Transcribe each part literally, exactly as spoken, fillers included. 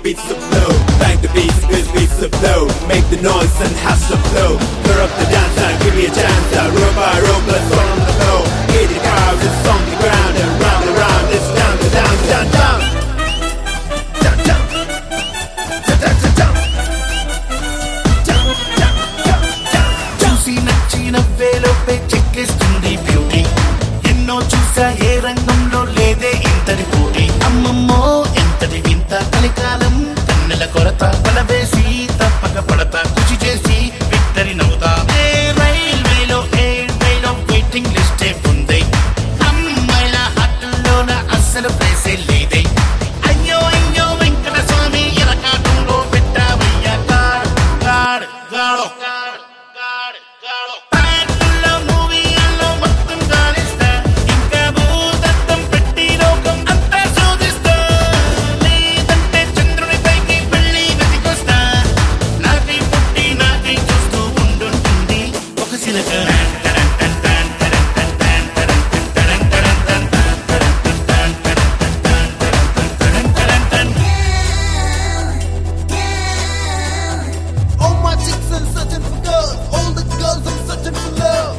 beats the flow. Bang the beats, this beats the flow. Make the noise and hash the flow. Clear up the dance and give me a chance. Row by row, let's go on the flow. Hit the crowd, it's on the ground and round and round. It's down, down, down, down. Down, down. Down, down, down. Down, down, down, down. చూసి నచ్చిన వేలోపే చెక్కేస్తుంది beauty. ఎన్నో చూసా ఏ రంగంలో లేదే ఇంతటి పోటీ. అమ్మమ్మో ఎంతటి వింత కలికాలం కన్నెల కొరత బలవేసి తప్పక పడతా కృషి చేసి విక్టరీ నవ్వుతా. ఏ రైల్వేలో ఏ వేలో వెయిటింగ్ లిస్టే ఉంది. అమ్మాయిల హక్కుల్లోన అస్సలు ప్లేసే లేదే. అయ్యో అయ్యో వెంకట స్వామి ఎరకాటంలో పెట్టావయ్యా గాడ్ గాడ్ గాడో గాడ్ గాడ్ గాడో. ప్యాంటుల్లో మూవీల్లో మొత్తం గాలిస్తా. ఇంకా భూతత్వం పెట్టి లోకం అంతా శోధిస్తా. లేదంటే చంద్రుని పైకి వెళ్ళి వెతికొస్తా. నాకై పుట్టి నాకై చూస్తూ ఉండుంటుంది ఒక శిలక. All my chicks are searching for girls. All the girls are searching for love.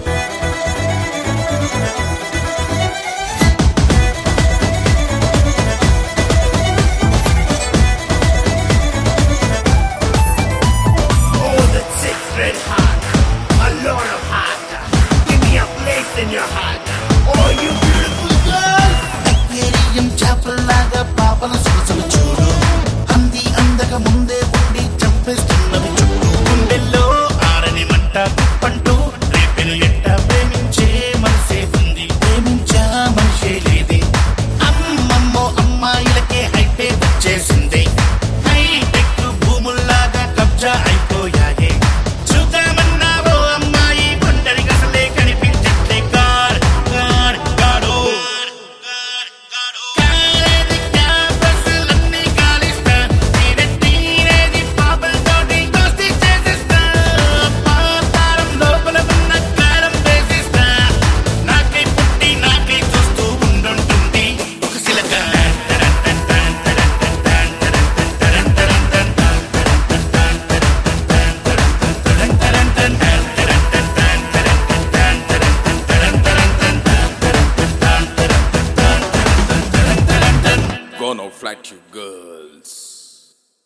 All the chicks red hot, a lot of hot. Give me a place in your heart. Oh, you beautiful girls. Aquarium చేపల్లాగా పాపల సొగసులు చూడు. అంది అందక ముందే ఉండి చంపేస్తున్నవి చుట్టూ. గుండెల్లో ఆరని మంట కుప్పంటూ రేపెను ఎట్ట ప్రేమించే మనసే ఉంది. ప్రేమించా మనిషే లేదే. అమ్మమ్మో అమ్మాయిలకే హైపే వచ్చేసింది. హైటెక్ భూముల్లాగా కబ్జా అయిపోయాయే. చూద్దామన్నావో అమ్మాయి ఒంటరి గసలే కనిపించట్లే. God god గాడో కాలేది క్యాంపస్లన్నీ కాలిస్తా. నేనే టీనేది పాపలతోటి దోస్తీ చేసేస్తా. పాతాళం లోపల ఉన్న కారం వేసిస్తా. నాకై పుట్టి నాకై చూస్తూ ఉండుంటుంది ఒక శిలక. Gonna flat you good.